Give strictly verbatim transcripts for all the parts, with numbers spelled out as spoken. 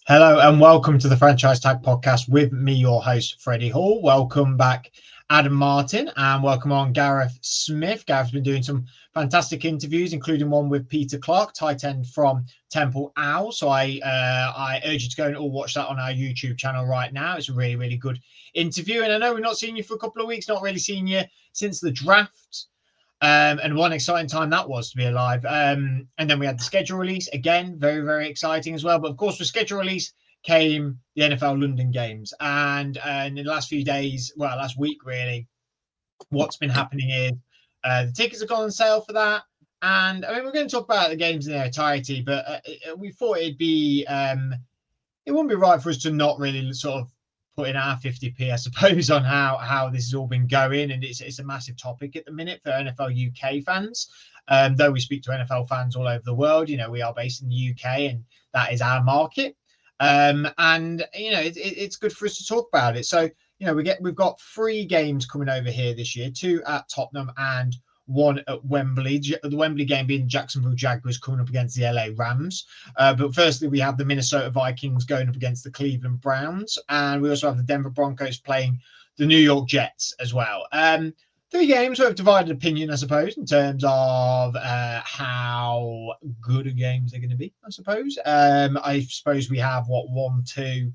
Hello and welcome to the Franchise Tag Podcast with me, your host, Freddie Hall. Welcome back, Adam Martin, and welcome on Gareth Smith. Gareth's been doing some fantastic interviews, including one with Peter Clark, tight end from Temple Owl. So I uh, I urge you to go and all watch that on our YouTube channel right now. It's a really, really good interview. And I know we've not seen you for a couple of weeks, not really seen you since the draft. Um, and what an exciting time that was to be alive. Um, and then we had the schedule release again, very, very exciting as well. But of course, with schedule release came the N F L London games. And, uh, in the last few days, well, last week really, what's been happening is uh, the tickets have gone on sale for that. And I mean, we're going to talk about the games in their entirety, but uh, we thought it'd be, um, it wouldn't be right for us to not really sort of put in our fifty p, I suppose, on how how this has all been going, and it's it's a massive topic at the minute for N F L U K fans. Um, though we speak to N F L fans all over the world, you know, we are based in the U K, and that is our market. Um, and you know, it, it, it's good for us to talk about it. So you know, we get we've got three games coming over here this year: two at Tottenham and one at Wembley. The Wembley game being Jacksonville Jaguars coming up against the L A Rams. Uh, but firstly, we have the Minnesota Vikings going up against the Cleveland Browns. And we also have the Denver Broncos playing the New York Jets as well. Um, three games we have divided opinion, I suppose, in terms of uh, how good a games they're going to be, I suppose. Um, I suppose we have, what, one, two,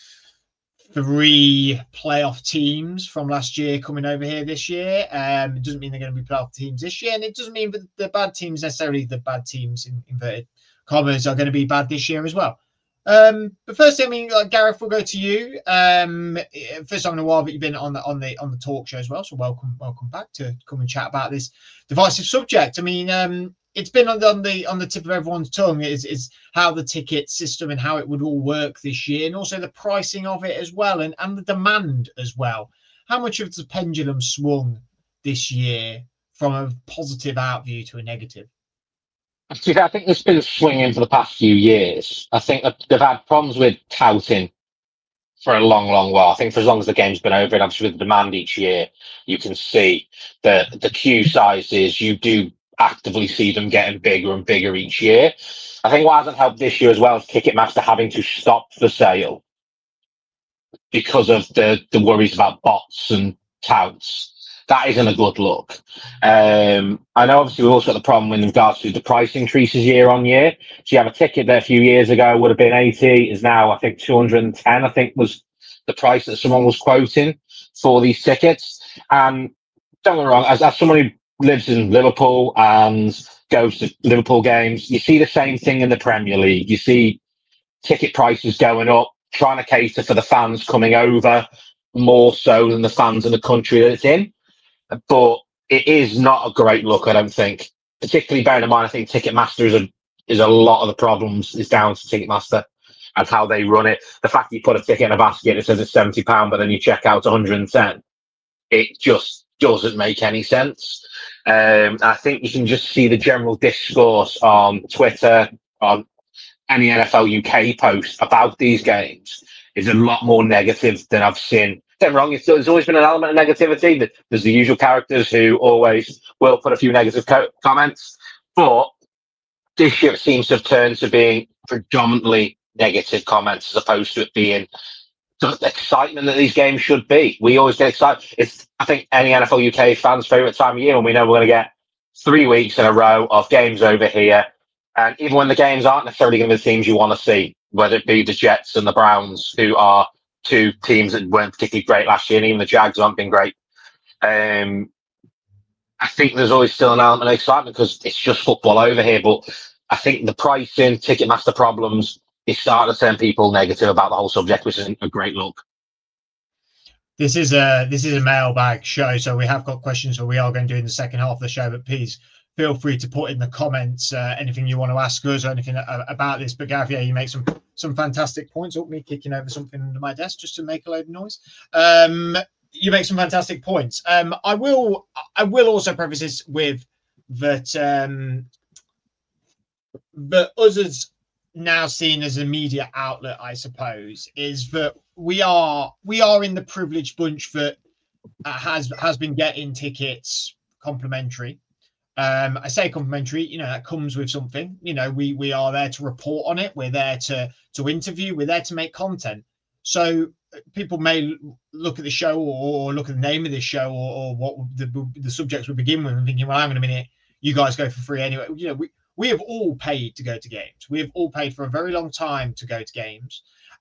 three playoff teams from last year coming over here this year. Um, it doesn't mean they're going to be playoff teams this year, and it doesn't mean that the bad teams necessarily, the bad teams in inverted commas, are going to be bad this year as well. Um, but firstly, I mean, like, Gareth, we'll go to you. Um, first time in a while, but you've been on the on the on the talk show as well, so welcome, welcome back to come and chat about this divisive subject. I mean, um, it's been on the, on the on the tip of everyone's tongue is is how the ticket system and how it would all work this year, and also the pricing of it as well, and and the demand as well. How much of the pendulum swung this year from a positive out view to a negative? See, I think it's been swinging for the past few years. I think that they've had problems with touting for a long, long while. I think for as long as the game's been over, and obviously with the demand each year, you can see that the queue sizes, you do actively see them getting bigger and bigger each year. I think what hasn't helped this year as well is Ticketmaster having to stop the sale because of the, the worries about bots and touts. That isn't a good look. Um, I know obviously we've also got the problem in regards to the price increases year on year. So you have a ticket that a few years ago would have been eighty, is now I think two hundred ten, I think was the price that someone was quoting for these tickets. And don't get me wrong, as, as someone who lives in Liverpool and goes to Liverpool games, you see the same thing in the Premier League. You see ticket prices going up, trying to cater for the fans coming over more so than the fans in the country that it's in. But it is not a great look, I don't think. Particularly bearing in mind, I think Ticketmaster is a is a lot of the problems is down to Ticketmaster and how they run it. The fact that you put a ticket in a basket, it says it's seventy pounds, but then you check out one hundred ten. It just doesn't make any sense. Um, I think you can just see the general discourse on Twitter, on any N F L U K post about these games is a lot more negative than I've seen. Don't get me wrong, it's, there's always been an element of negativity. There's the usual characters who always will put a few negative co- comments, but this year it seems to have turned to being predominantly negative comments as opposed to it being the excitement that these games should be. We always get excited. It's, I think, any N F L U K fans' favourite time of year when we know we're going to get three weeks in a row of games over here. And even when the games aren't necessarily going to be the teams you want to see, whether it be the Jets and the Browns, who are two teams that weren't particularly great last year, and even the Jags haven't been great. Um, I think there's always still an element of excitement because it's just football over here. But I think the pricing, Ticketmaster problems is starting to turn people negative about the whole subject, which isn't a great look. This is a this is a mailbag show, so we have got questions that we are going to do in the second half of the show. But please feel free to put in the comments uh, anything you want to ask us or anything about this. But Gav, yeah, you make some some fantastic points. Oh, me kicking over something under my desk just to make a load of noise. Um, you make some fantastic points. Um, I will I will also preface this with that um, that us as now seen as a media outlet, I suppose, is that we are we are in the privileged bunch that uh, has has been getting tickets complimentary. Um, I say complimentary, you know, that comes with something. You know, we we are there to report on it. We're there to to interview. We're there to make content. So people may look at the show or, or look at the name of this show or, or what the, the subjects we begin with and thinking, well, hang on a minute, you guys go for free anyway. You know, we, we have all paid to go to games. We have all paid for a very long time to go to games.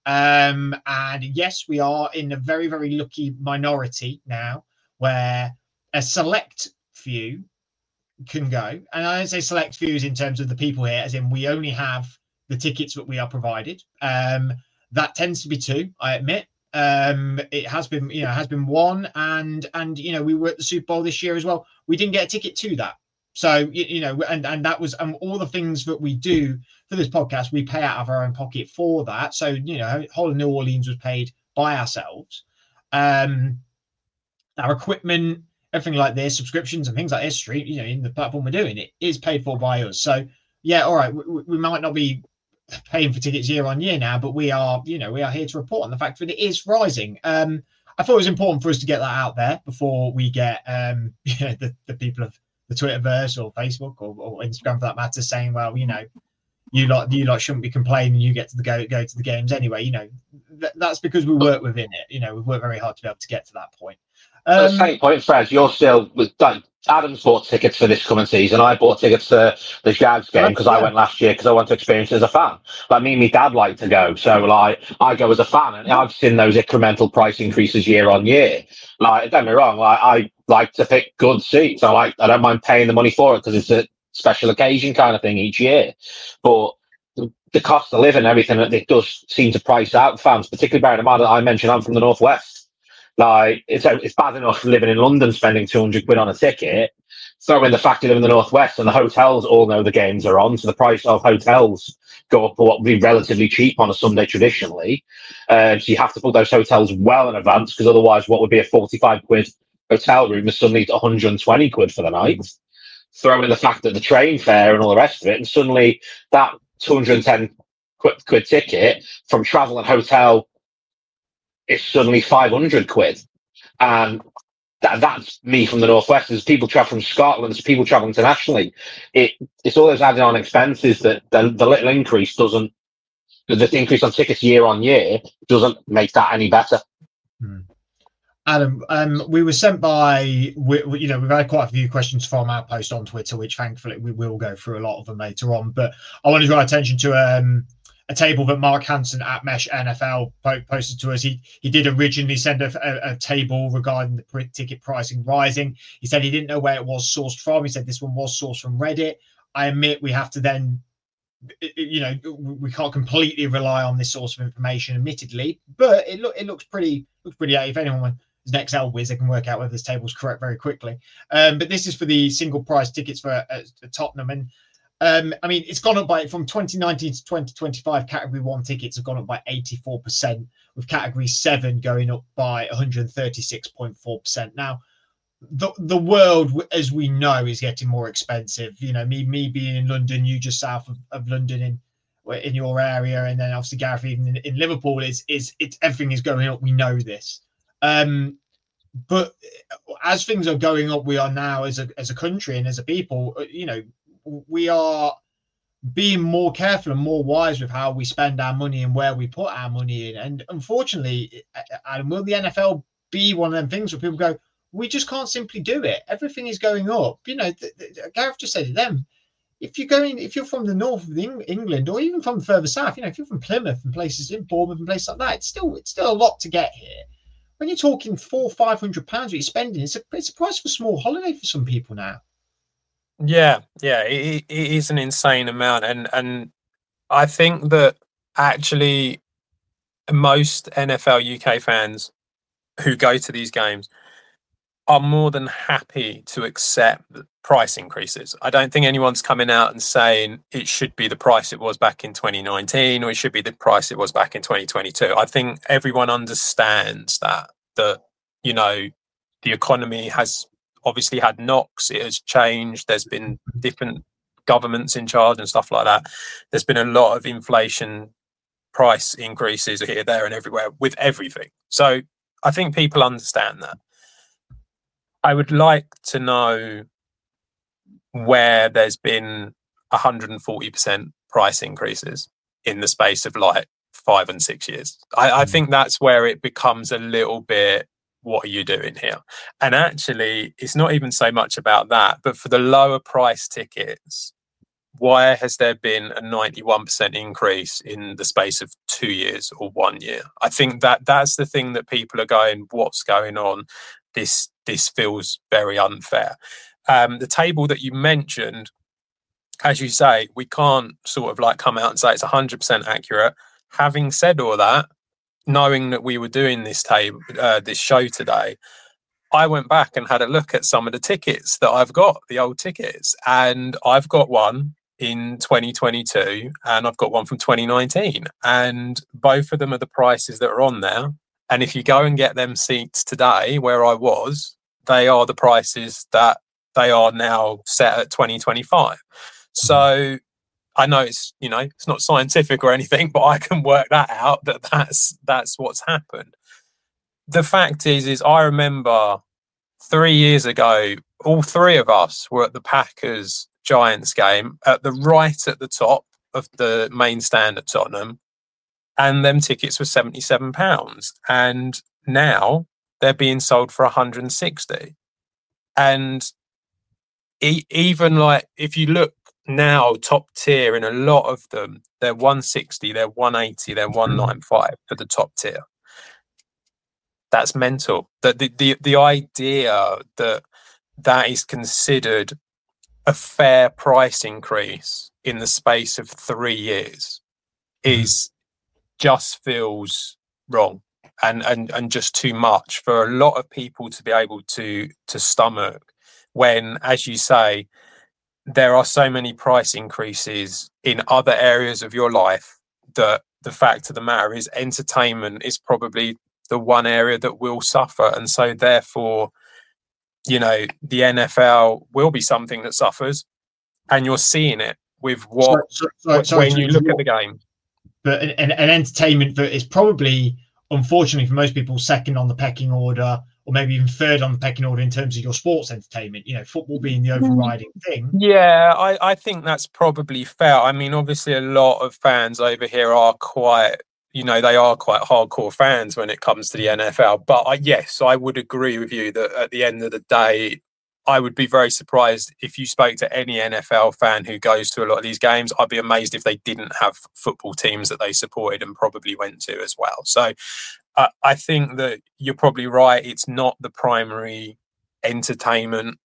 Um, and yes, we are in a very, very lucky minority now where a select few can go. And I don't say select few in terms of the people here, as in we only have the tickets that we are provided. Um, that tends to be two, I admit. Um, it has been, you know, has been one, and and you know, we were at the Super Bowl this year as well. We didn't get a ticket to that, so you, you know, and and that was um, all the things that we do for this podcast. We pay out of our own pocket for that. So you know, whole of New Orleans was paid by ourselves. Um, our equipment, everything like this, subscriptions and things like this, stream, you know, in the platform we're doing, it is paid for by us. So yeah, all right, we, we might not be paying for tickets year on year now, but we are, you know, we are here to report on the fact that it is rising. Um, I thought it was important for us to get that out there before we get, um, you know, the, the people of the Twitterverse or Facebook or, or Instagram for that matter saying, well, you know, you lot, you lot shouldn't be complaining. You get to the go, go to the games anyway. You know, th- that's because we work within it. You know, we've worked very hard to be able to get to that point. Um, the same point, Fred. You're still with like, Adam's bought tickets for this coming season. I bought tickets for the Jags game because yeah. I went last year because I want to experience it as a fan. Like me and my dad like to go, so like I go as a fan, and I've seen those incremental price increases year on year. Like don't get me wrong, like I like to pick good seats. I like I don't mind paying the money for it because it's a special occasion kind of thing each year. But the cost of living, everything, it does seem to price out fans, particularly bearing in mind that I mentioned I'm from the Northwest. Like it's it's bad enough living in London, spending two hundred quid on a ticket. Throw in the fact you live in the Northwest, and the hotels all know the games are on, so the price of hotels go up for what would be relatively cheap on a Sunday traditionally. Um, so you have to book those hotels well in advance, because otherwise, what would be a forty-five quid hotel room is suddenly one hundred twenty quid for the night. Throw in the fact that the train fare and all the rest of it, and suddenly that two hundred ten quid, quid ticket from travel and hotel it's suddenly five hundred quid. And that, that's me from the Northwest. There's people travel from Scotland, there's people travel internationally. It, it's all those added on expenses that the, the little increase doesn't, the increase on tickets year on year doesn't make that any better. Hmm. Adam, um, we were sent by, we, we, you know, we've had quite a few questions from our post on Twitter, which thankfully we will go through a lot of them later on. But I want to draw attention to um, a table that Mark Hansen at Mesh N F L po- posted to us. He he did originally send a, a, a table regarding the ticket pricing rising. He said he didn't know where it was sourced from. He said this one was sourced from Reddit. I admit we have to then, you know, we can't completely rely on this source of information, admittedly, but it look it looks pretty looks pretty. If anyone is an Excel whiz, they can work out whether this table is correct very quickly. Um, but this is for the single price tickets for uh, Tottenham, and um, I mean it's gone up by from twenty nineteen to twenty twenty-five. Category one tickets have gone up by eighty-four percent, with Category seven going up by one hundred thirty-six point four percent. Now, the the world, as we know, is getting more expensive. You know, me me being in London, you just south of, of London in in your area, and then obviously Gareth even in, in Liverpool is is it's everything is going up. We know this. Um, but as things are going up, we are now as a as a country and as a people, you know, we are being more careful and more wise with how we spend our money and where we put our money in. And unfortunately, and will the N F L be one of them things where people go, we just can't simply do it. Everything is going up. You know, th- th- Gareth just said to them, if you're going, if you're from the north of the England or even from further south, you know, if you're from Plymouth and places in Bournemouth and places like that, it's still it's still a lot to get here. When you're talking four, five hundred pounds that you're spending, it's a it's a price for a small holiday for some people now. Yeah, yeah, it, it is an insane amount, and and I think that actually most N F L U K fans who go to these games are more than happy to accept price increases. I don't think anyone's coming out and saying it should be the price it was back in twenty nineteen or it should be the price it was back in twenty twenty-two. I think everyone understands that, that, you know, the economy has obviously had knocks. It has changed. There's been different governments in charge and stuff like that. There's been a lot of inflation, price increases here, there and everywhere with everything. So I think people understand that. I would like to know where there's been one hundred forty percent price increases in the space of like five and six years. I, I think that's where it becomes a little bit, what are you doing here? And actually, it's not even so much about that, but for the lower price tickets, why has there been a ninety-one percent increase in the space of two years or one year? I think that that's the thing that people are going, what's going on? This this feels very unfair. Um, the table that you mentioned, as you say, we can't sort of like come out and say it's one hundred percent accurate. Having said all that, knowing that we were doing this table, uh, this show today, I went back and had a look at some of the tickets that I've got, the old tickets, and I've got one in twenty twenty-two and I've got one from twenty nineteen, and both of them are the prices that are on there. And if you go and get them seats today where I was, they are the prices that they are now set at twenty twenty-five. So I know it's, you know, it's not scientific or anything, but I can work that out, that that's that's what's happened. The fact is, is I remember three years ago, all three of us were at the Packers Giants game at the right at the top of the main stand at Tottenham, and them tickets were seventy-seven pounds, and now they're being sold for one hundred sixty. And e- even like if you look now, top tier in a lot of them, they're one sixty, they're one eighty, they're one ninety-five for the top tier. That's mental. That the, the the idea that that is considered a fair price increase in the space of three years is just feels wrong and and and just too much for a lot of people to be able to to stomach, when, as you say, there are so many price increases in other areas of your life that the fact of the matter is entertainment is probably the one area that will suffer. And so therefore, you know, the N F L will be something that suffers, and you're seeing it with what sorry, sorry, sorry, when sorry, you look at the game. But an, an, an entertainment that is probably, unfortunately for most people, second on the pecking order, or maybe even third on the pecking order in terms of your sports entertainment, you know, football being the overriding thing. Yeah, I, I think that's probably fair. I mean, obviously a lot of fans over here are quite, you know, they are quite hardcore fans when it comes to the N F L. But I, yes, I would agree with you that at the end of the day, I would be very surprised if you spoke to any N F L fan who goes to a lot of these games. I'd be amazed if they didn't have football teams that they supported and probably went to as well. So uh, I think that you're probably right. It's not the primary entertainment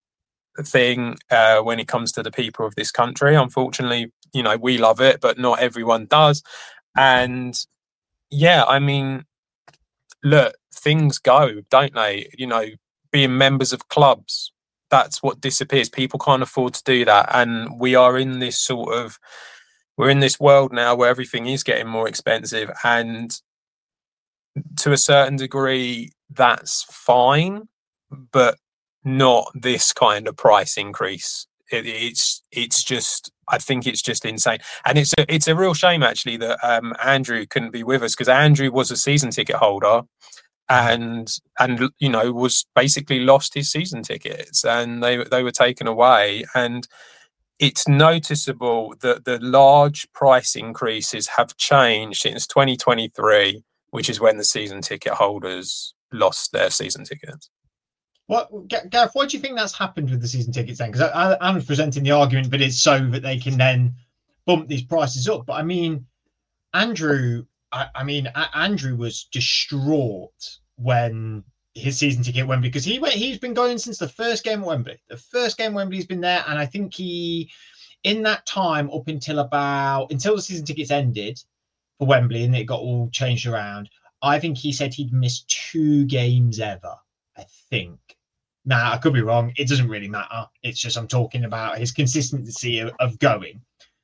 thing uh, when it comes to the people of this country. Unfortunately, you know, we love it, but not everyone does. And yeah, I mean, look, things go, don't they? You know, being members of clubs, that's what disappears. People can't afford to do that. And we are in this sort of, we're in this world now where everything is getting more expensive. And to a certain degree, that's fine, but not this kind of price increase. It, it's it's just, I think it's just insane. And it's a, it's a real shame, actually, that um, Andrew couldn't be with us, because Andrew was a season ticket holder and, and you know, was basically lost his season tickets, and they they were taken away. And it's noticeable that the large price increases have changed since twenty twenty-three, which is when the season ticket holders lost their season tickets. What, Gareth, why do you think that's happened with the season tickets then? Because I, I'm presenting the argument, but it's so that they can then bump these prices up. But I mean, Andrew, I, I mean, a- Andrew was distraught when his season ticket at Wembley, because he went, he's been going since the first game at Wembley. The first game at Wembley, he's been there, and I think he, in that time up until about until the season tickets ended for Wembley and it got all changed around, I think he said he'd missed two games ever. I think. Now, I could be wrong. It doesn't really matter. It's just I'm talking about his consistency of, of going.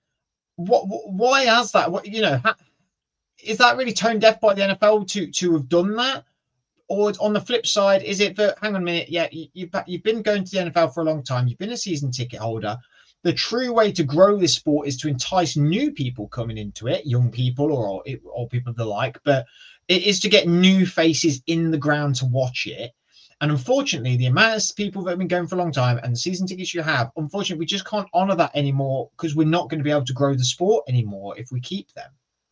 What? Why has that? What, you know, ha, is that really tone deaf by the N F L to to have done that? Or on the flip side, is it that, hang on a minute, yeah, you, you've, you've been going to the N F L for a long time. You've been a season ticket holder. The true way to grow this sport is to entice new people coming into it, young people or, or people of the like, but it is to get new faces in the ground to watch it. And unfortunately, the amount of people that have been going for a long time and the season tickets you have, unfortunately, we just can't honour that anymore because we're not going to be able to grow the sport anymore if we keep them.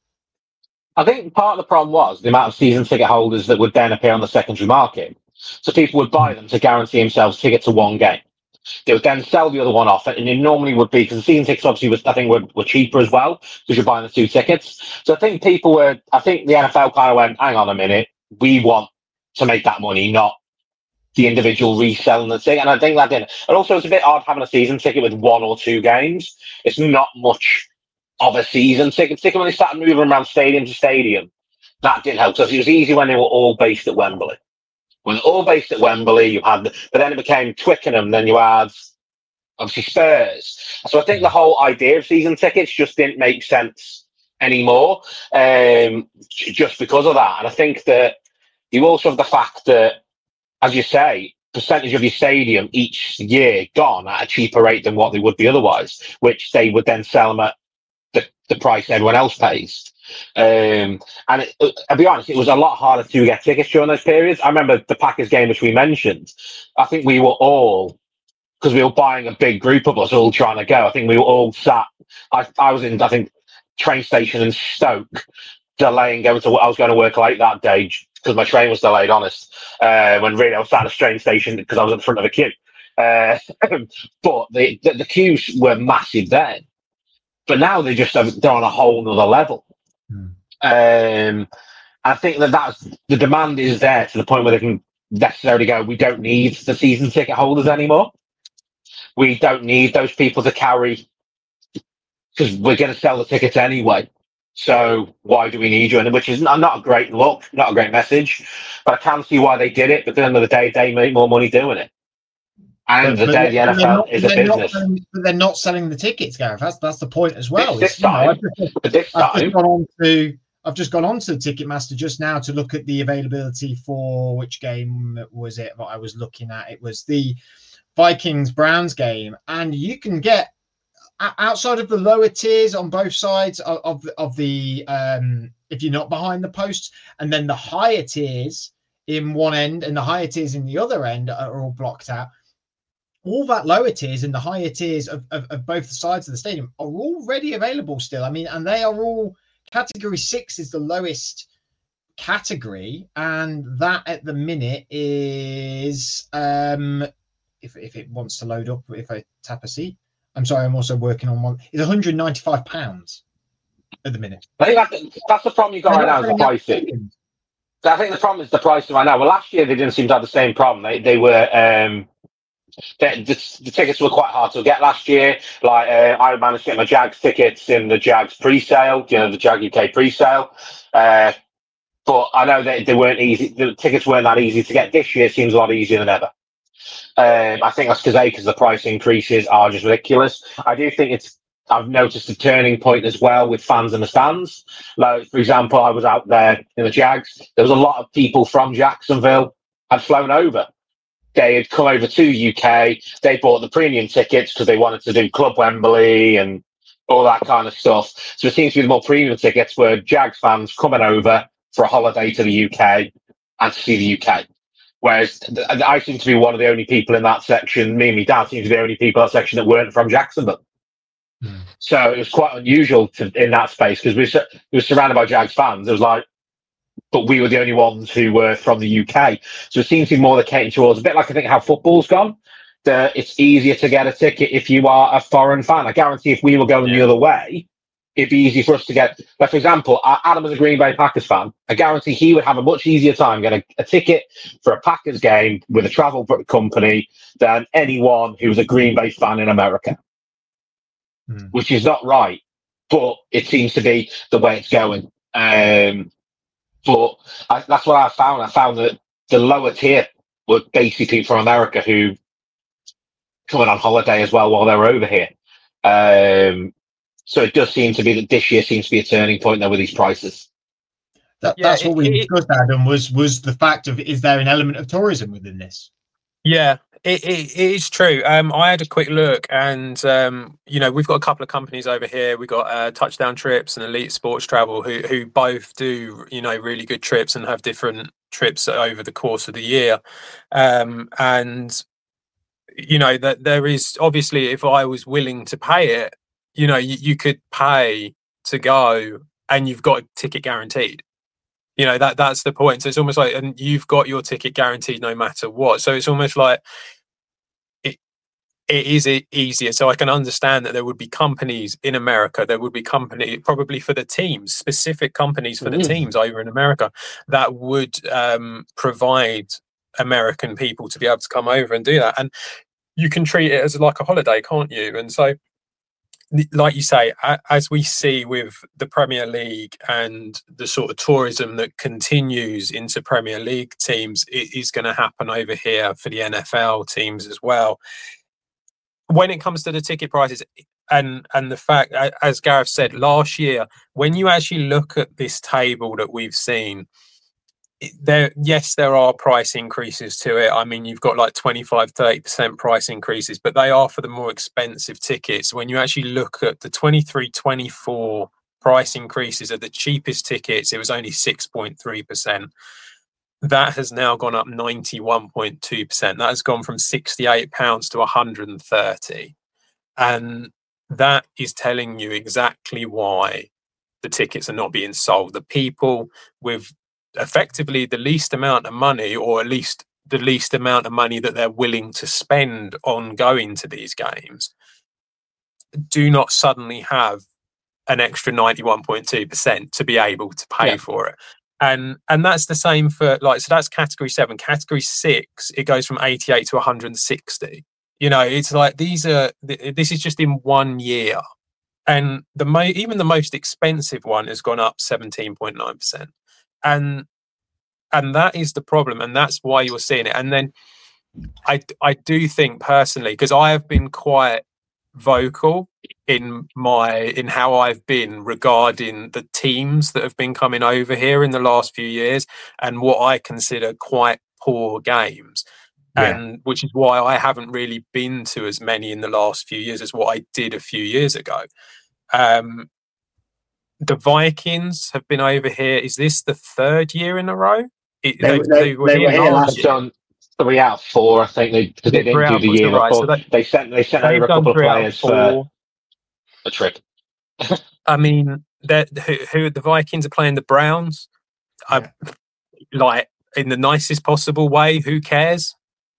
I think part of the problem was the amount of season ticket holders that would then appear on the secondary market. So people would buy them to guarantee themselves tickets to one game. They would then sell the other one off, and it normally would be because the season tickets obviously was I think were, were cheaper as well because you're buying the two tickets. So I think people were, I think the N F L kind of went, hang on a minute, we want to make that money, not the individual reselling the thing. And I think that didn't. And also, it's a bit odd having a season ticket with one or two games. It's not much of a season ticket, particularly when they started moving around stadium to stadium. That didn't help. So it was easy when they were all based at Wembley. When they're all based at Wembley, you had, the, but then it became Twickenham, then you had obviously Spurs. So I think the whole idea of season tickets just didn't make sense anymore, um, just because of that. And I think that you also have the fact that, as you say, percentage of your stadium each year gone at a cheaper rate than what they would be otherwise, which they would then sell them at the, the price everyone else pays. Um, and it, I'll be honest, it was a lot harder to get tickets during those periods. I remember the Packers game, which we mentioned. I think we were all, because we were buying a big group of us all trying to go. I think we were all sat. I, I was in, I think, train station in Stoke, delaying going to. I was going to work late that day because my train was delayed. Honest, uh, when really I was sat at a train station because I was in front of a queue. Uh, but the, the the queues were massive then. But now they just have, they're on a whole nother level. Hmm. Um, I think that that's, the demand is there to the point where they can necessarily go, we don't need the season ticket holders anymore. We don't need those people to carry, because we're going to sell the tickets anyway. So why do we need you? And which is not, not a great look, not a great message, but I can see why they did it. But at the end of the day, they make more money doing it. And but, the day the N F L not, is a business. Selling, but they're not selling the tickets, Gareth. That's that's the point as well. This, this time, you know, I've, this I've time, just gone on to I've just gone on to Ticketmaster just now to look at the availability for which game was it that I was looking at. It was the Vikings Browns game, and you can get outside of the lower tiers on both sides of of, of the um, if you're not behind the posts, and then the higher tiers in one end and the higher tiers in the other end are all blocked out. All that lower tiers and the higher tiers of, of, of both the sides of the stadium are already available still. I mean, and they are all category six is the lowest category, and that at the minute is um if if it wants to load up, if I tap a C. I'm sorry, I'm also working on one. It's one hundred ninety-five pounds at the minute. I think that's, that's the problem you got right now is the pricing. I think the problem is the pricing right now. Well, last year they didn't seem to have the same problem. They they were um The, the, the tickets were quite hard to get last year. Like uh, I managed to get my Jags tickets in the Jags pre-sale, you know, the Jag U K pre-sale. Uh, but I know that they weren't easy. The tickets weren't that easy to get. This year seems a lot easier than ever. Um, I think that's because A, because the price increases are just ridiculous. I do think it's. I've noticed a turning point as well with fans in the stands. Like for example, I was out there in the Jags. There was a lot of people from Jacksonville had flown over. They had come over to U K. They bought the premium tickets because they wanted to do Club Wembley and all that kind of stuff. So it seems to be the more premium tickets were Jags fans coming over for a holiday to the U K and to see the U K. Whereas I seem to be one of the only people in that section. Me and my dad seem to be the only people in that section that weren't from Jacksonville. Mm. So it was quite unusual to, in that space because we, we were surrounded by Jags fans. It was like, but we were the only ones who were from the U K. So it seems to be more the catering towards, a bit like I think how football's gone. The, it's easier to get a ticket if you are a foreign fan. I guarantee if we were going yeah. the other way, it'd be easy for us to get. Like, for example, Adam is a Green Bay Packers fan. I guarantee he would have a much easier time getting a, a ticket for a Packers game with a travel company than anyone who's a Green Bay fan in America, hmm. which is not right. But it seems to be the way it's going. Um, But I, that's what I found. I found that the lower tier were basically from America who coming on holiday as well while they were over here. Um, so it does seem to be that this year seems to be a turning point there with these prices. That, yeah, that's it, what we it, discussed, Adam, was was the fact of, is there an element of tourism within this? Yeah, it, it, it is true. Um, I had a quick look, and um, you know, we've got a couple of companies over here. We've got uh, Touchdown Trips and Elite Sports Travel, who who both do, you know, really good trips and have different trips over the course of the year. Um, and you know that there is obviously, if I was willing to pay it, you know, you, you could pay to go, and you've got a ticket guaranteed. You know, that that's the point. So it's almost like, and you've got your ticket guaranteed no matter what. So it's almost like it it is easier. So I can understand that there would be companies in America, there would be company probably for the teams, specific companies for the Mm. teams over in America that would um, provide American people to be able to come over and do that. And you can treat it as like a holiday, can't you? And so, like you say, as we see with the Premier League and the sort of tourism that continues into Premier League teams, it is going to happen over here for the N F L teams as well. When it comes to the ticket prices and and the fact, as Gareth said, last year, when you actually look at this table that we've seen, there, yes, there are price increases to it. I mean, you've got like twenty-five, thirty percent price increases, but they are for the more expensive tickets. When you actually look at the twenty-three twenty-four price increases at the cheapest tickets, it was only six point three percent. That has now gone up ninety-one point two percent. That has gone from sixty-eight pounds to one hundred thirty. And that is telling you exactly why the tickets are not being sold. The people with effectively the least amount of money, or at least the least amount of money that they're willing to spend on going to these games, do not suddenly have an extra ninety-one point two percent to be able to pay yeah. for it. And and that's the same for, like, so that's category seven. Category six, it goes from eighty-eight to one hundred sixty. You know, it's like these are, this is just in one year. And the mo- even the most expensive one has gone up seventeen point nine percent. And and that is the problem, and that's why you're seeing it. And then I, I do think personally, because I have been quite vocal in my in how I've been regarding the teams that have been coming over here in the last few years, and what I consider quite poor games. Yeah. And which is why I haven't really been to as many in the last few years as what I did a few years ago. Um, the Vikings have been over here. Is this the third year in a row? It, they, they, they, were, they here were here last year. Done three out of four, I think, they because they didn't do the year right. before. So they, they sent they sent over a couple of players for a trip. I mean, who, who the Vikings are playing the Browns. Yeah. I, like in the nicest possible way. Who cares?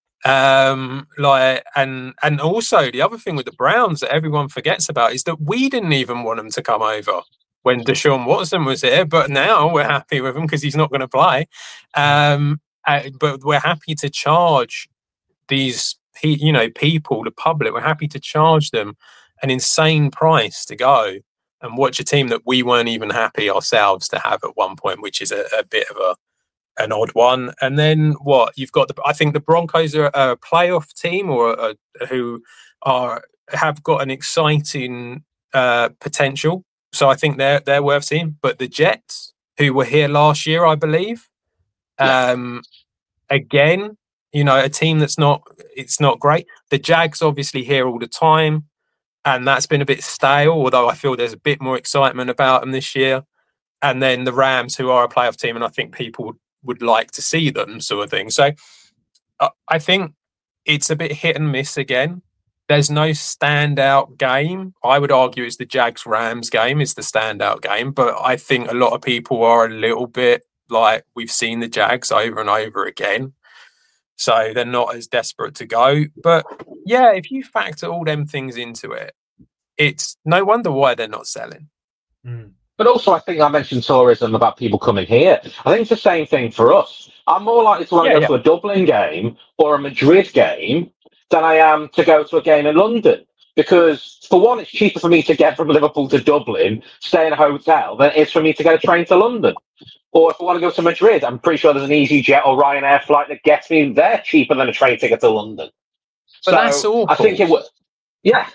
Um, like, and and also the other thing with the Browns that everyone forgets about is that we didn't even want them to come over when Deshaun Watson was here, but now we're happy with him because he's not going to play. Um, uh, but we're happy to charge these, you know, people, the public. We're happy to charge them an insane price to go and watch a team that we weren't even happy ourselves to have at one point, which is a, a bit of a an odd one. And then what you've got, the, I think the Broncos are a playoff team, or a, a, who are have got an exciting uh, potential. So I think they're they're worth seeing. But the Jets, who were here last year, I believe, yeah. um, again, you know, a team that's not it's not great. The Jags obviously here all the time, and that's been a bit stale. Although I feel there's a bit more excitement about them this year. And then the Rams, who are a playoff team, and I think people would would like to see them, sort of thing. So uh, I think it's a bit hit and miss again. There's no standout game. I would argue it's the Jags-Rams game is the standout game, but I think a lot of people are a little bit like, we've seen the Jags over and over again, so they're not as desperate to go. But yeah, if you factor all them things into it, it's no wonder why they're not selling. Mm. But also, I think I mentioned tourism about people coming here. I think it's the same thing for us. I'm more likely to want yeah, to go yeah. to a Dublin game or a Madrid game than I am to go to a game in London. Because, for one, it's cheaper for me to get from Liverpool to Dublin, stay in a hotel, than it is for me to get a train to London. Or if I want to go to Madrid, I'm pretty sure there's an EasyJet or Ryanair flight that gets me there cheaper than a train ticket to London. But so that's awful. I think it would. Yeah.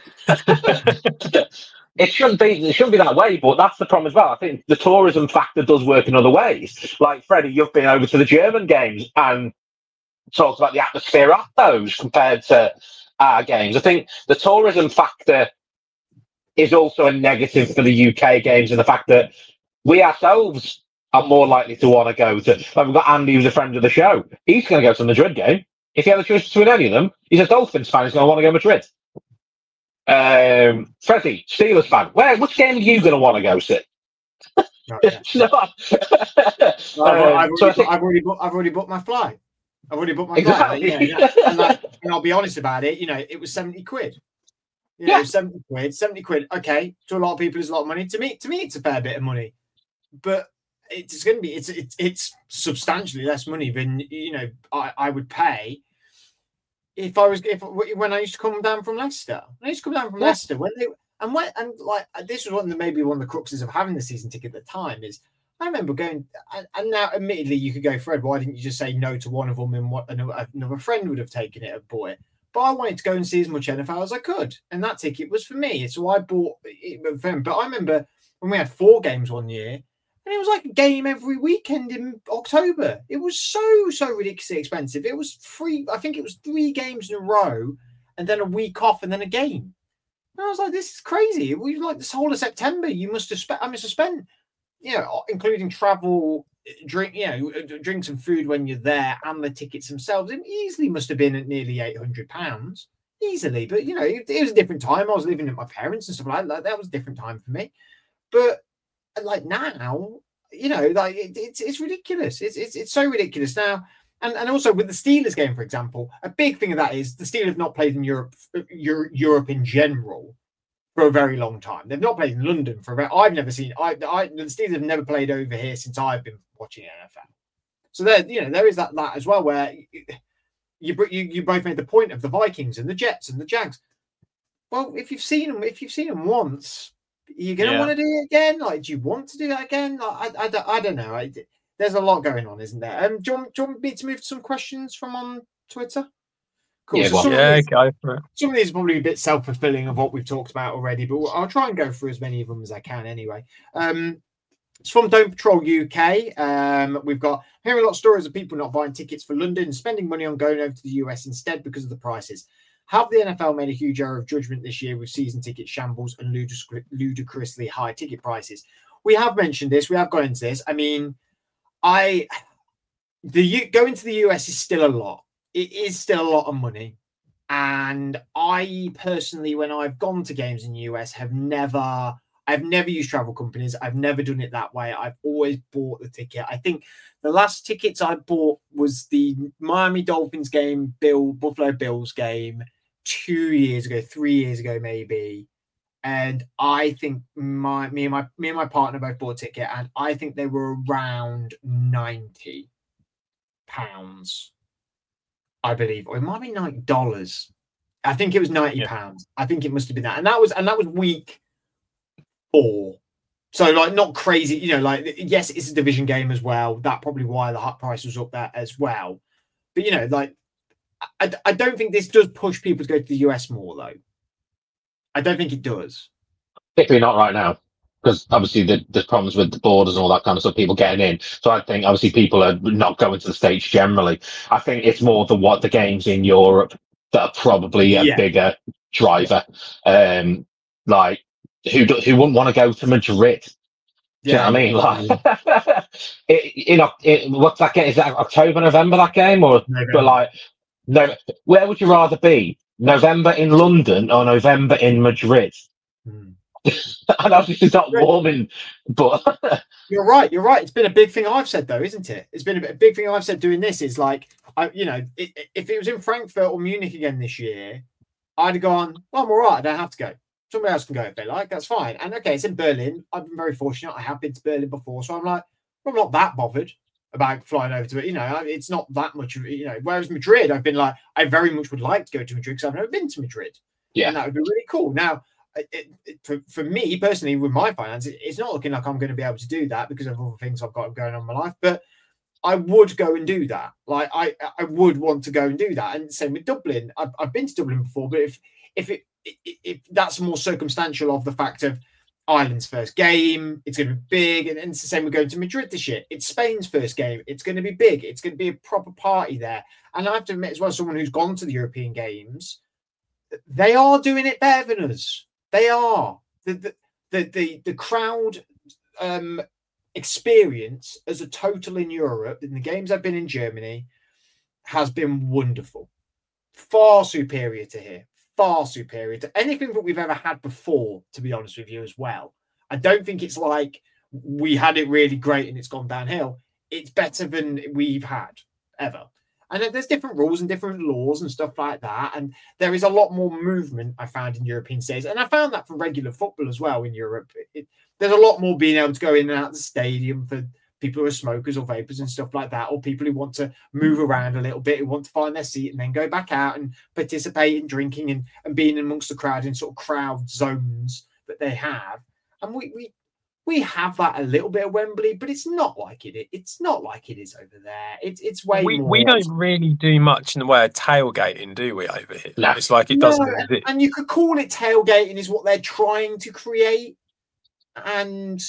It shouldn't be. It shouldn't be that way, but that's the problem as well. I think the tourism factor does work in other ways. Like Freddie, you've been over to the German games, and talked about the atmosphere at those compared to our games. I think the tourism factor is also a negative for the U K games, and the fact that we ourselves are more likely to want to go to. Like we've got Andy, who's a friend of the show. He's going to go to the Madrid game. If he had a choice between any of them, he's a Dolphins fan. He's going to want to go to Madrid. Um, Freddie, Steelers fan. Where? Which game are you going to want to go to? Right, yeah. No. Well, I've, um, I've, so already, think, I've already booked. I've already booked my flight. I've already booked my exactly. flight. Yeah, yeah. And, like, and I'll be honest about it. You know, it was seventy quid. You know, Yeah. seventy quid. Seventy quid. Okay, to a lot of people, it's a lot of money. To me, to me, it's a fair bit of money. But it's going to be. It's it's it's substantially less money than you know I, I would pay if I was if when I used to come down from Leicester. When I used to come down from Yeah. Leicester when they and when and like this was one of the, maybe one of the cruxes of having the season ticket at the time is. I remember going, and, and now admittedly you could go, Fred, why didn't you just say no to one of them and what another, another friend would have taken it and bought it? But I wanted to go and see as much N F L as I could. And that ticket was for me. So I bought it for them. But I remember when we had four games one year, and it was like a game every weekend in October. It was so, so ridiculously expensive. It was three, I think it was three games in a row, and then a week off, and then a game. And I was like, this is crazy. We like this whole of September, you must have spent, I must have spent. You know, including travel, drink, you know, drinks and food when you're there, and the tickets themselves. It easily must have been at nearly eight hundred pounds, easily. But you know, it, it was a different time. I was living at my parents and stuff like that. That was a different time for me. But like now, you know, like it, it's it's ridiculous. It's it's it's so ridiculous now. And and also with the Steelers game, for example, a big thing of that is the Steelers have not played in Europe, Europe, Europe in general. For a very long time. They've not played in London for a very, I've never seen I, I the Steelers have never played over here since I've been watching N F L. So there, you know, there is that that as well where you, you you you both made the point of the Vikings and the Jets and the Jags. Well, if you've seen them, if you've seen them once, you're gonna Yeah. want to do it again. Like, do you want to do that again? Like, I, I, don't- I don't know. I, there's a lot going on, isn't there? Um, do you, want, do you want me to move to some questions from on Twitter? Cool. Yeah, So go on. some of Yeah, these- go for it. Some of these are probably a bit self-fulfilling of what we've talked about already, but I'll try and go through as many of them as I can anyway. Um, it's from Don't Patrol U K. Um, we've got hearing a lot of stories of people not buying tickets for London and spending money on going over to the U S instead because of the prices. Have the N F L made a huge error of judgment this year with season ticket shambles and ludic- ludicrously high ticket prices? We have mentioned this. We have gone into this. I mean, I the U, going to the U S is still a lot. It is still a lot of money. And I personally, when I've gone to games in the U S, have never, I've never used travel companies. I've never done it that way. I've always bought the ticket. I think the last tickets I bought was the Miami Dolphins game, Bill Buffalo Bills game, two years ago, three years ago, maybe. And I think my me and my me and my partner both bought a ticket, and I think they were around ninety pounds. I believe, or it might be ninety dollars. I think it was ninety pounds. Yeah. I think it must have been that, and that was and that was week four. So like not crazy, you know. Like yes, it's a division game as well. That probably why the price was up there as well. But you know, like I, I don't think this does push people to go to the U S more though. I don't think it does. Particularly not right now. Because obviously the, there's problems with the borders and all that kind of stuff, people getting in. So I think obviously people are not going to the States generally. I think it's more the what the games in Europe that are probably a Yeah. bigger driver. Um, like who do, who wouldn't want to go to Madrid? Do Yeah, you know what I mean? Like, it, you know, it, what's that game? Is that October, November? That game, or November. But like, no. Where would you rather be? November in London or November in Madrid? Hmm. And obviously it's not warming, but you're right. You're right. It's been a big thing I've said, though, isn't it? It's been a big thing I've said doing this. Is like, I, you know, it, if it was in Frankfurt or Munich again this year, I'd have gone, well, I'm all right. I don't have to go. Somebody else can go if they like. That's fine. And okay, it's in Berlin. I've been very fortunate. I have been to Berlin before, so I'm like, well, I'm not that bothered about flying over to it. You know, it's not that much of you know. Whereas Madrid, I've been like, I very much would like to go to Madrid because I've never been to Madrid. Yeah, and that would be really cool. Now. It, it, for, for me personally, with my finances, it's not looking like I'm going to be able to do that because of all the things I've got going on in my life. But I would go and do that. Like I, I would want to go and do that. And same with Dublin. I've, I've been to Dublin before, but if if it if that's more circumstantial of the fact of Ireland's first game. It's going to be big. And, and it's the same, we're going to Madrid this year. It's Spain's first game. It's going to be big. It's going to be a proper party there. And I have to admit as well, someone who's gone to the European Games, they are doing it better than us. They are. The the the the, the crowd um, experience as a total in Europe, in the games I've been in Germany, has been wonderful. Far superior to here. Far superior to anything that we've ever had before, to be honest with you as well. I don't think it's like we had it really great and it's gone downhill. It's better than we've had ever. And there's different rules and different laws and stuff like that. And there is a lot more movement I found in European states. And I found that for regular football as well in Europe. It, it, there's a lot more being able to go in and out of the stadium for people who are smokers or vapors and stuff like that, or people who want to move around a little bit, who want to find their seat and then go back out and participate in drinking and, and being amongst the crowd in sort of crowd zones that they have. And we we we have that a little bit at Wembley, but it's not like it. It's not like it is over there. It's it's way we, more. We don't really do much in the way of tailgating, do we, over here? No. It's like it No, doesn't exist. And you could call it tailgating is what they're trying to create. And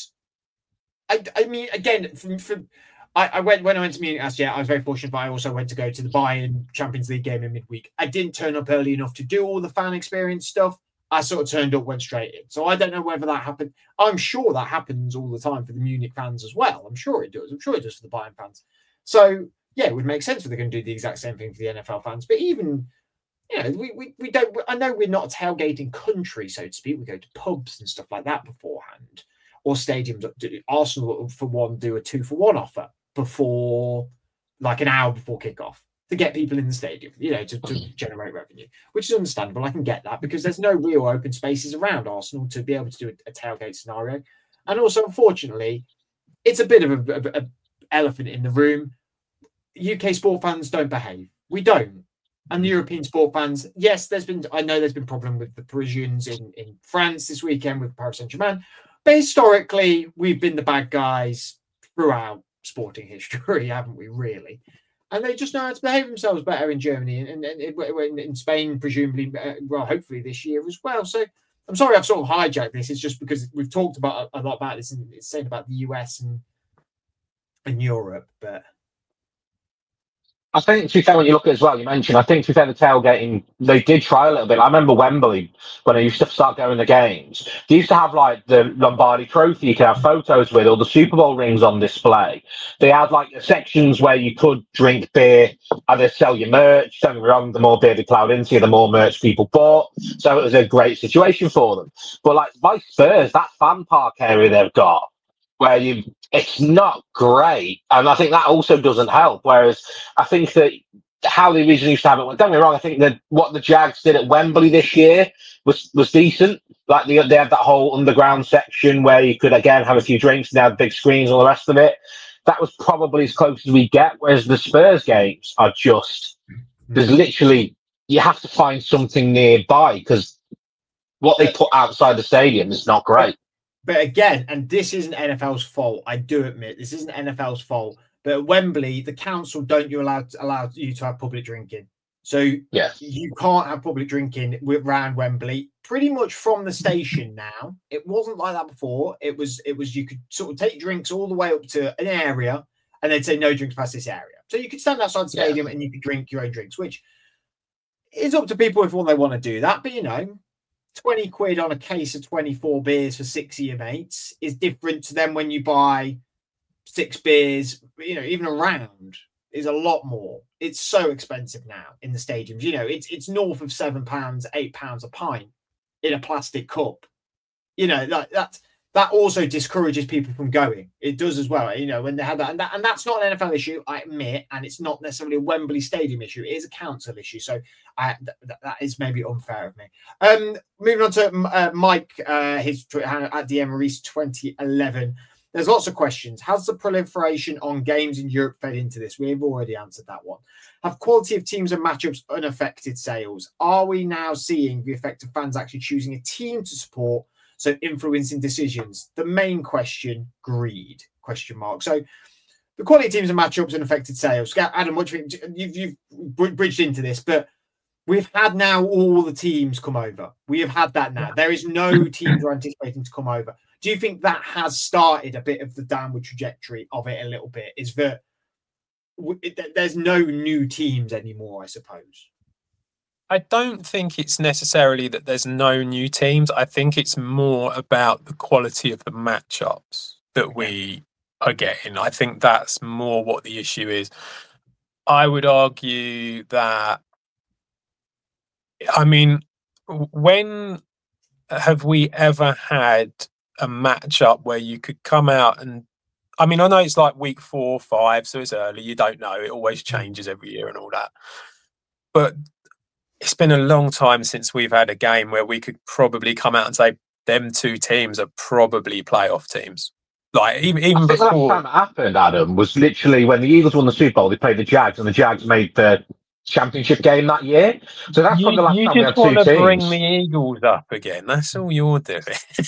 I, I mean, again, from, from I, I went when I went to Munich last year. I was very fortunate, but I also went to go to the Bayern Champions League game in midweek. I didn't turn up early enough to do all the fan experience stuff. I sort of turned up, went straight in. So I don't know whether that happened. I'm sure that happens all the time for the Munich fans as well. I'm sure it does. I'm sure it does for the Bayern fans. So yeah, it would make sense for they're going to do the exact same thing for the N F L fans. But even, you know, we, we, we don't, I know we're not a tailgating country, so to speak. We go to pubs and stuff like that beforehand, or stadiums. Arsenal, for one, do a two for one offer before, like an hour before kickoff, to get people in the stadium, you know, to, to generate revenue, which is understandable. I can get that because there's no real open spaces around Arsenal to be able to do a, a tailgate scenario. And also, unfortunately, it's a bit of a, a, a elephant in the room. U K sport fans don't behave. We don't. And the European sport fans, yes, there's been, I know there's been problem with the Parisians in, in France this weekend with Paris Saint-Germain, but historically, we've been the bad guys throughout sporting history, haven't we, really? And they just know how to behave themselves better in Germany and, and, and in Spain, presumably, uh, well, hopefully this year as well. So I'm sorry I've sort of hijacked this. It's just because we've talked about a, a lot about this, and it's saying about the U S and and Europe, but I think, to be fair, when you look at it as well, you mentioned, I think, to be fair, the tailgating, they did try a little bit. I remember Wembley, when I used to start going to games, they used to have, like, the Lombardi Trophy you could have photos with, or the Super Bowl rings on display. They had, like, sections where you could drink beer, and they'd sell your merch. Don't get me wrong, the more beer they plowed into you, the more merch people bought. So it was a great situation for them. But, like, by Spurs, that fan park area they've got, where you, it's not great. And I think that also doesn't help. Whereas I think that how they originally used to have it, well, don't get me wrong, I think that what the Jags did at Wembley this year was, was decent. Like they, they had that whole underground section where you could, again, have a few drinks and they had big screens and all the rest of it. That was probably as close as we get. Whereas the Spurs games are just, there's literally, you have to find something nearby because what they put outside the stadium is not great. But again, and this isn't N F L's fault, I do admit, this isn't N F L's fault, but at Wembley, the council don't you allow, allow you to have public drinking. So yes. You can't have public drinking around Wembley pretty much from the station now. It wasn't like that before. It was, it was you could sort of take drinks all the way up to an area and they'd say no drinks past this area. So you could stand outside the stadium yeah. and you could drink your own drinks, which is up to people if they want to do that. But, you know, twenty quid on a case of twenty-four beers for six of your mates is different to them when you buy six beers, you know, even a round is a lot more. It's so expensive now in the stadiums. You know, it's it's north of seven pounds, eight pounds a pint in a plastic cup. You know, that that's that also discourages people from going. It does as well, you know, when they have that. And, that, and that's not an N F L issue, I admit, and it's not necessarily a Wembley Stadium issue. It is a council issue. So I, th- that is maybe unfair of me. Um, moving on to uh, Mike, uh, his at D M Maurice twenty eleven. There's lots of questions. Has the proliferation on games in Europe fed into this? We've already answered that one. Have quality of teams and matchups unaffected sales? Are we now seeing the effect of fans actually choosing a team to support, so influencing decisions? The main question, greed, question mark. So the quality of teams and matchups and affected sales. Adam, what do you think? You've, you've bridged into this, but we've had now all the teams come over. We have had that now. There is no teams are anticipating to come over. Do you think that has started a bit of the downward trajectory of it a little bit? Is that there's no new teams anymore, I suppose? I don't think it's necessarily that there's no new teams. I think it's more about the quality of the matchups that we are getting. I think that's more what the issue is. I would argue that, I mean, when have we ever had a matchup where you could come out and, I mean, I know it's like week four or five, so it's early. You don't know. It always changes every year and all that. But it's been a long time since we've had a game where we could probably come out and say them two teams are probably playoff teams. Like even even I think before the last time it happened, Adam, was literally when the Eagles won the Super Bowl. They played the Jags, and the Jags made the championship game that year. So that's you, probably the last you time we had just want two to teams. bring the Eagles up again. That's all you're doing.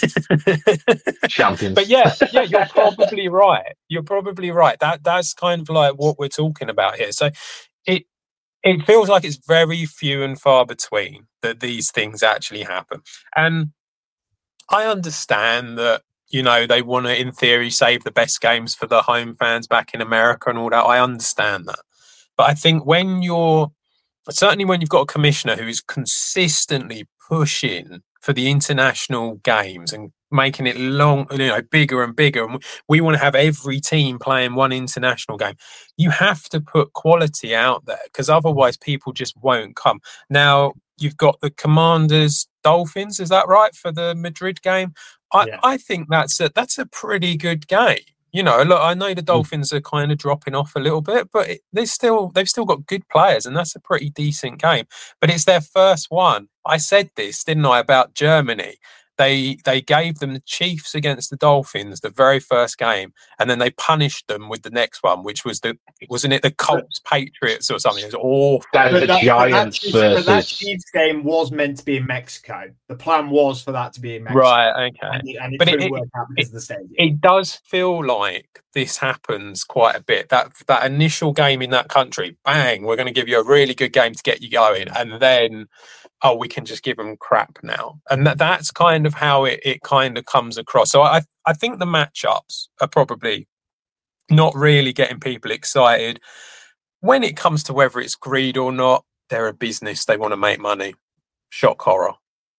Champions. But yeah, yeah, you're probably right. You're probably right. That that's kind of like what we're talking about here. So it. It feels like it's very few and far between that these things actually happen. And I understand that, you know, they want to, in theory, save the best games for the home fans back in America and all that. I understand that. But I think when you're, certainly when you've got a commissioner who is consistently pushing for the international games and making it long, you know, bigger and bigger, and we want to have every team playing one international game, you have to put quality out there because otherwise people just won't come. Now you've got the Commanders Dolphins, is that right, for the Madrid game? I, yeah. I think that's a that's a pretty good game. You know, look, I know the Dolphins are kind of dropping off a little bit, but it, they still they've still got good players, and that's a pretty decent game. But it's their first one. I said this, didn't I, about Germany? They they gave them the Chiefs against the Dolphins, the very first game, and then they punished them with the next one, which was the wasn't it the Colts Patriots or something? It was awful. That was the that, Giants but that, versus. But that Chiefs game was meant to be in Mexico. The plan was for that to be in Mexico, right? Okay, and it, and it but couldn't it, work out because it, of the stadium. It does feel like this happens quite a bit. That that initial game in that country, bang, we're going to give you a really good game to get you going, and then, oh, we can just give them crap now. And that, that's kind of how it, it kind of comes across. So I I think the matchups are probably not really getting people excited. When it comes to whether it's greed or not, they're a business. They want to make money. Shock horror.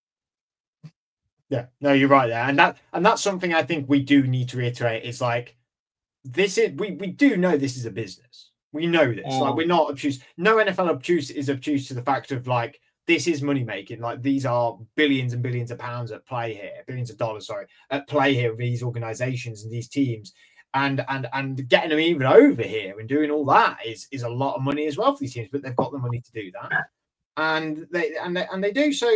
Yeah, no, you're right there. And that and that's something I think we do need to reiterate is like, this is, we, we do know this is a business. We know this. Oh. Like, we're not obtuse. No N F L obtuse is obtuse to the fact of like, this is money making. Like, these are billions and billions of pounds at play here, billions of dollars, sorry, at play here with these organizations and these teams. And and and getting them even over here and doing all that is is a lot of money as well for these teams, but they've got the money to do that. And they and they and they do. So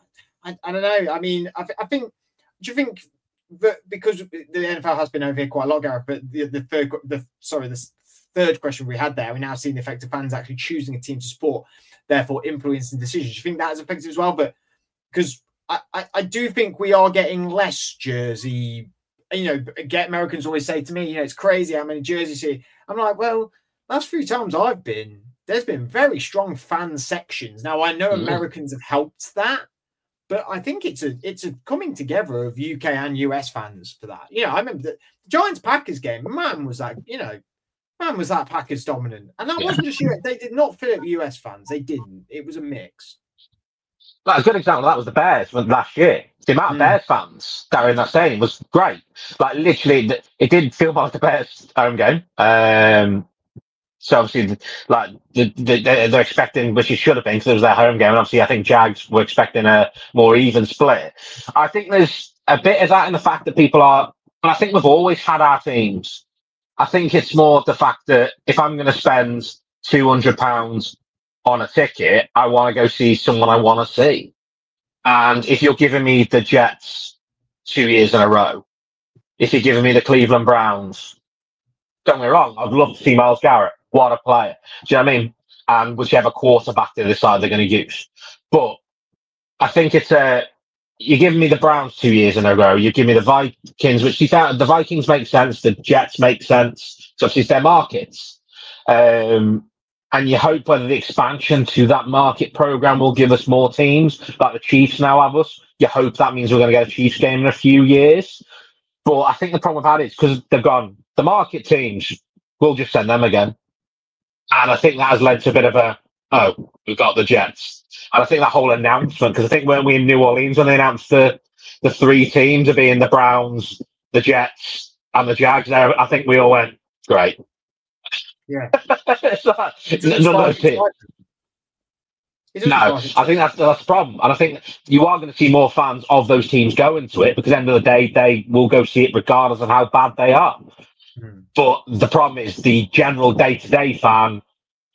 I, I don't know. I mean, I, I think, do you think that because the N F L has been over here quite a lot, Gareth, but the, the third the sorry, the third question we had there, we now seeing the effect of fans actually choosing a team to support, therefore influencing decisions. Do you think that is effective as well? But because I, I, I do think we are getting less jersey. You know, get Americans always say to me, you know, it's crazy how many jerseys here. I'm like, well, last few times I've been, there's been very strong fan sections. Now I know mm. Americans have helped that, but I think it's a it's a coming together of U K and U S fans for that. You know, I remember the Giants Packers game. Man, was that you know, man was that Packers dominant, and that yeah. wasn't just U S. They did not fill up U S fans. They didn't. It was a mix. Like, a good example of that was the Bears last year. The amount of mm. Bears fans that were in that stadium was great. Like, literally, it did feel like the Bears home game. Um, so, obviously, like, the, the, they're expecting, which it should have been, because it was their home game. And, obviously, I think Jags were expecting a more even split. I think there's a bit of that in the fact that people are, and I think we've always had our teams. I think it's more the fact that if I'm going to spend two hundred pounds on a ticket, I want to go see someone I want to see. And if you're giving me the Jets two years in a row, if you're giving me the Cleveland Browns, don't get me wrong, I'd love to see Myles Garrett. What a player. Do you know what I mean? And whichever quarterback they decide they're going to use. But I think it's a, you're giving me the Browns two years in a row, you give me the Vikings, which you found, the Vikings make sense, the Jets make sense, so obviously it's their markets. Um, and you hope whether the expansion to that market program will give us more teams, like the Chiefs now have us. You hope that means we're going to get a Chiefs game in a few years. But I think the problem we've had is because they've gone, the market teams, we'll just send them again. And I think that has led to a bit of a, oh, we've got the Jets. And I think that whole announcement, because I think when we in New Orleans, when they announced the, the three teams of being the Browns, the Jets, and the Jags, there, I think we all went, great. Yeah. It's like, none of those teams. No, I think that's, that's the problem. And I think you are going to see more fans of those teams go into it because at the end of the day, they will go see it regardless of how bad they are. Mm. But the problem is the general day-to-day fan,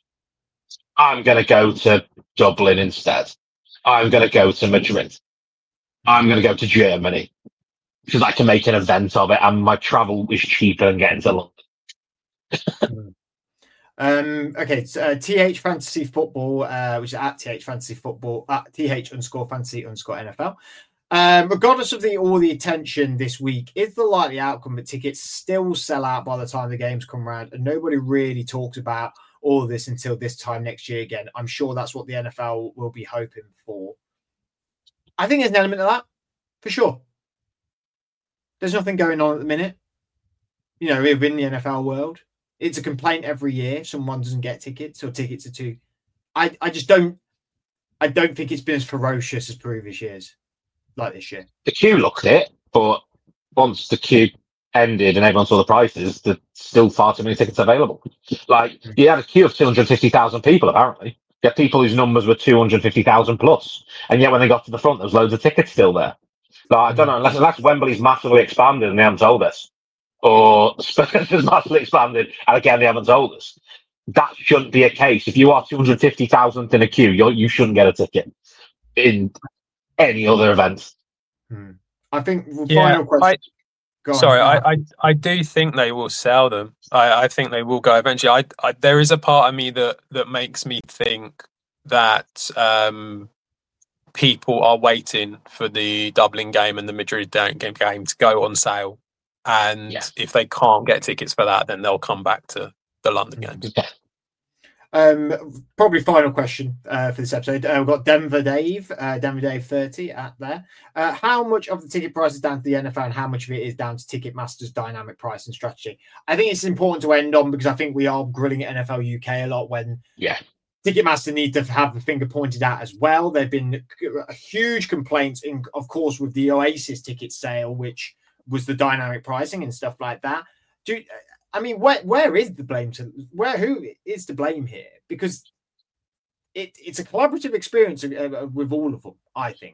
I'm going to go to Dublin instead. I'm going to go to Madrid. I'm going to go to Germany because I can make an event of it and my travel is cheaper than getting to London. mm. Um, okay, so, uh, T H Fantasy Football, uh, which is at T H Fantasy Football, at T H underscore Fantasy underscore N F L. Um, regardless of the all the attention this week, is the likely outcome that tickets still sell out by the time the games come around, and nobody really talks about all of this until this time next year again? I'm sure that's what the N F L will be hoping for. I think there's an element of that, for sure. There's nothing going on at the minute, you know, within the N F L world. It's a complaint every year. Someone doesn't get tickets or tickets are too. I, I just don't. I don't think it's been as ferocious as previous years, like this year. The queue looked it, but once the queue ended and everyone saw the prices, there's still far too many tickets available. Like mm-hmm. you had a queue of two hundred fifty thousand people. Apparently, you had people whose numbers were two hundred fifty thousand plus, and yet when they got to the front, there was loads of tickets still there. Like I don't know, unless, unless Wembley's massively expanded and they haven't told us. Or Spurs has massively expanded, and again, they haven't told us. That shouldn't be a case. If you are two hundred fifty thousand in a queue, you're, you shouldn't get a ticket in any other event. Hmm. I think, yeah, final question. I, sorry, I, I I do think they will sell them. I, I think they will go eventually. I, I There is a part of me that, that makes me think that um, people are waiting for the Dublin game and the Madrid game to go on sale. And yeah. if they can't get tickets for that, then they'll come back to the London games. Yeah. Um, probably final question uh, for this episode. Uh, we've got Denver Dave, uh, Denver Dave thirty at there. Uh, how much of the ticket price is down to the N F L and how much of it is down to Ticketmaster's dynamic pricing strategy? I think it's important to end on because I think we are grilling at N F L U K a lot when yeah. Ticketmaster need to have the finger pointed out as well. There have been huge complaints, in, of course, with the Oasis ticket sale, which was the dynamic pricing and stuff like that. Do I mean where where is the blame to where who is to blame here? Because it it's a collaborative experience with all of them. I think.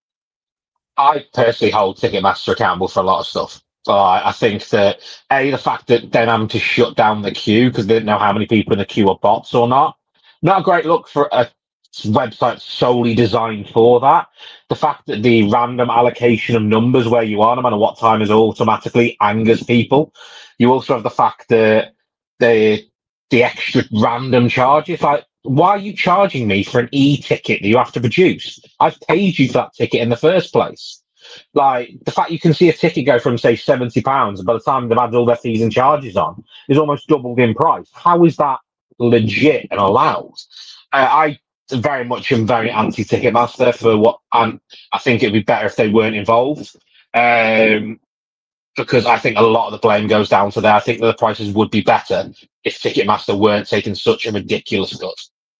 I personally hold Ticketmaster accountable for a lot of stuff. So I, I think that a the fact that they're having to shut down the queue because they didn't know how many people in the queue are bots or not. Not a great look for a website solely designed for that. The fact that the random allocation of numbers where you are, no matter what time, is automatically angers people. You also have the fact that the the extra random charges. Like, why are you charging me for an e-ticket that you have to produce? I've paid you for that ticket in the first place. Like, the fact you can see a ticket go from, say, seventy pounds, and by the time they've added all their fees and charges on, is almost doubled in price. How is that legit and allowed? Uh, I very much am very anti-Ticketmaster for what um, I think it'd be better if they weren't involved. Um, because I think a lot of the blame goes down to there. I think that the prices would be better if Ticketmaster weren't taking such a ridiculous cut.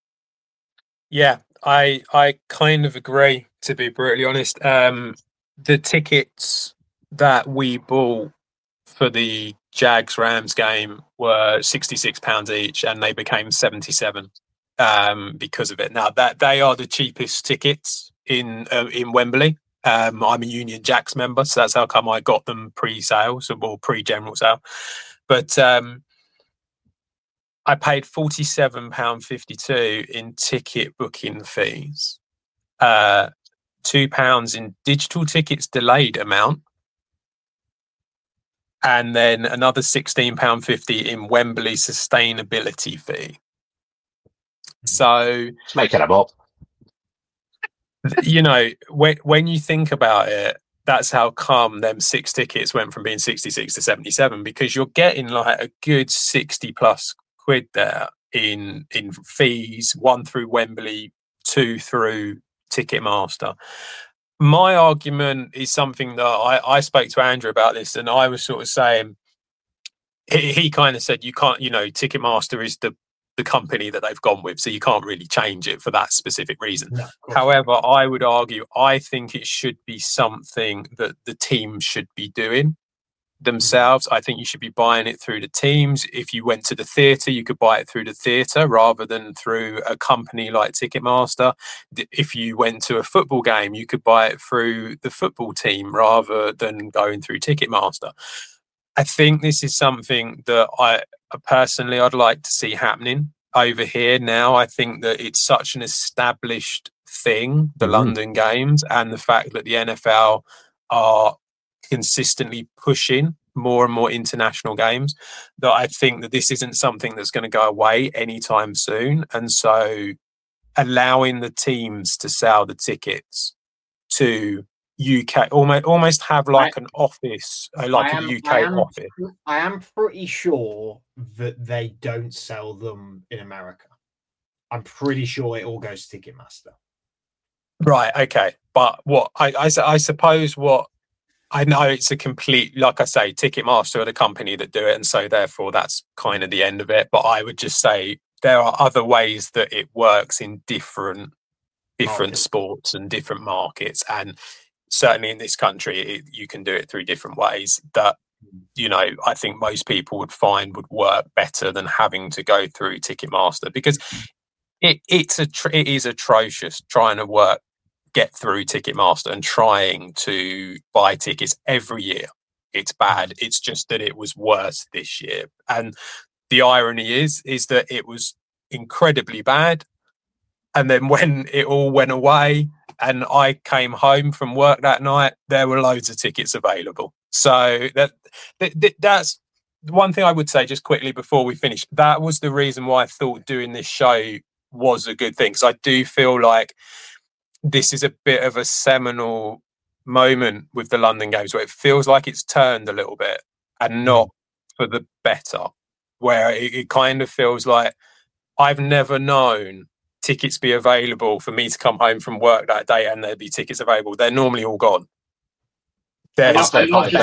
Yeah, I I kind of agree, to be brutally honest. Um, the tickets that we bought for the Jags-Rams game were sixty-six pounds each, and they became seventy-seven um, because of it. Now, that they are the cheapest tickets in uh, in Wembley. Um, I'm a Union Jacks member, so that's how come I got them pre-sale, so or pre-general sale. But um, I paid forty-seven pounds fifty-two in ticket booking fees, uh, two pounds in digital tickets delayed amount, and then another sixteen pounds fifty in Wembley sustainability fee. So let's make it up. You know, when when you think about it, that's how come them six tickets went from being sixty-six to seventy-seven, because you're getting like a good sixty plus quid there in in fees, one through Wembley, two through Ticketmaster. My argument is something that I, I spoke to Andrew about this, and I was sort of saying, he, he kind of said, you can't, you know, Ticketmaster is the the company that they've gone with, so you can't really change it for that specific reason. No, however, I would argue, I think it should be something that the team should be doing themselves. Mm-hmm. I think you should be buying it through the teams. If you went to the theatre, you could buy it through the theatre rather than through a company like Ticketmaster. If you went to a football game, you could buy it through the football team rather than going through Ticketmaster. I think this is something that I personally I'd like to see happening over here now. I think that it's such an established thing, the mm-hmm. London Games, and the fact that the N F L are consistently pushing more and more international games, that I think that this isn't something that's going to go away anytime soon. And so allowing the teams to sell the tickets to U K, almost almost have like I, an office, like am, a U K I am, office. I am pretty sure that they don't sell them in America. I'm pretty sure it all goes to Ticketmaster. Right. Okay. But what I, I, I suppose what I know, it's a complete, like I say, Ticketmaster are the company that do it, and so therefore that's kind of the end of it. But I would just say there are other ways that it works in different different markets. sports and different markets, and certainly in this country, it, you can do it through different ways that, you know, I think most people would find would work better than having to go through Ticketmaster, because it it's a it is atrocious trying to work get through Ticketmaster and trying to buy tickets every year. It's bad. It's just that it was worse this year, and the irony is is that it was incredibly bad, and then when it all went away and I came home from work that night, there were loads of tickets available. So that, that that's one thing I would say just quickly before we finish. That was the reason why I thought doing this show was a good thing, because I do feel like this is a bit of a seminal moment with the London Games where it feels like it's turned a little bit, and not for the better, where it, it kind of feels like I've never known tickets be available for me to come home from work that day and there'd be tickets available. They're normally all gone. There's thousands.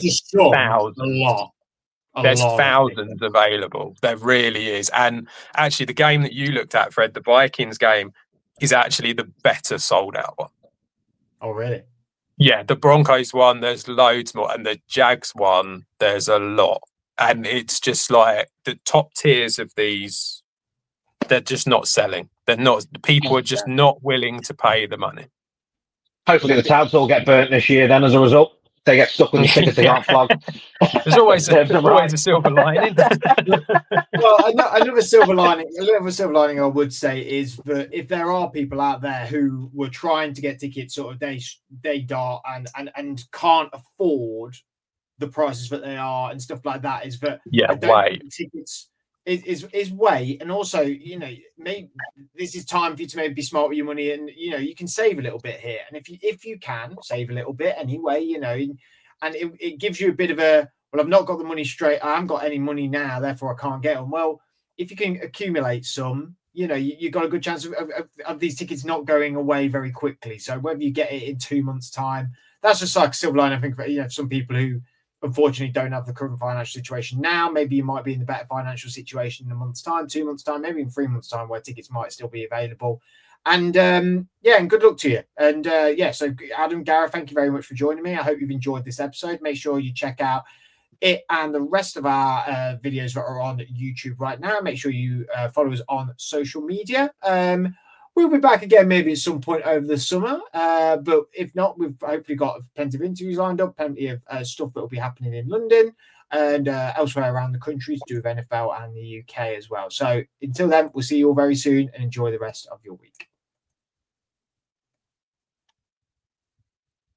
A lot. A There's lot thousands available. There really is. And actually, the game that you looked at, Fred, the Vikings game, is actually the better sold out one. Oh, really? Yeah, the Broncos one, there's loads more. And the Jags one, there's a lot. And it's just like the top tiers of these, they're just not selling. They're not, people are just not willing to pay the money. Hopefully the tabs all get burnt this year then as a result. They get stuck with the tickets they can't flog. There's always, a, there's always a silver lining. Well, another silver lining, another silver lining I would say is that if there are people out there who were trying to get tickets sort of day day dart and and and can't afford the prices that they are and stuff like that, is that yeah, I don't wait. think tickets is, is is wait, and also, you know, maybe this is time for you to maybe be smart with your money, and you know, you can save a little bit here, and if you if you can save a little bit anyway, you know, and it, it gives you a bit of a, well, I've not got the money straight, I haven't got any money now, therefore I can't get them. Well, if you can accumulate some, you know, you, you've got a good chance of, of, of these tickets not going away very quickly. So whether you get it in two months' time, that's just like a silver line, I think, for, you know, some people who unfortunately don't have the current financial situation now. Maybe you might be in the better financial situation in a month's time, two months' time, maybe in three months' time, where tickets might still be available. And um, yeah, and good luck to you. And uh, yeah, so Adam, Gareth, thank you very much for joining me. I hope you've enjoyed this episode. Make sure you check out it and the rest of our uh, videos that are on YouTube right now. Make sure you uh, follow us on social media. Um, We'll be back again maybe at some point over the summer. Uh, but if not, we've hopefully got plenty of interviews lined up, plenty of uh, stuff that will be happening in London and uh, elsewhere around the country to do with N F L and the U K as well. So until then, we'll see you all very soon and enjoy the rest of your week.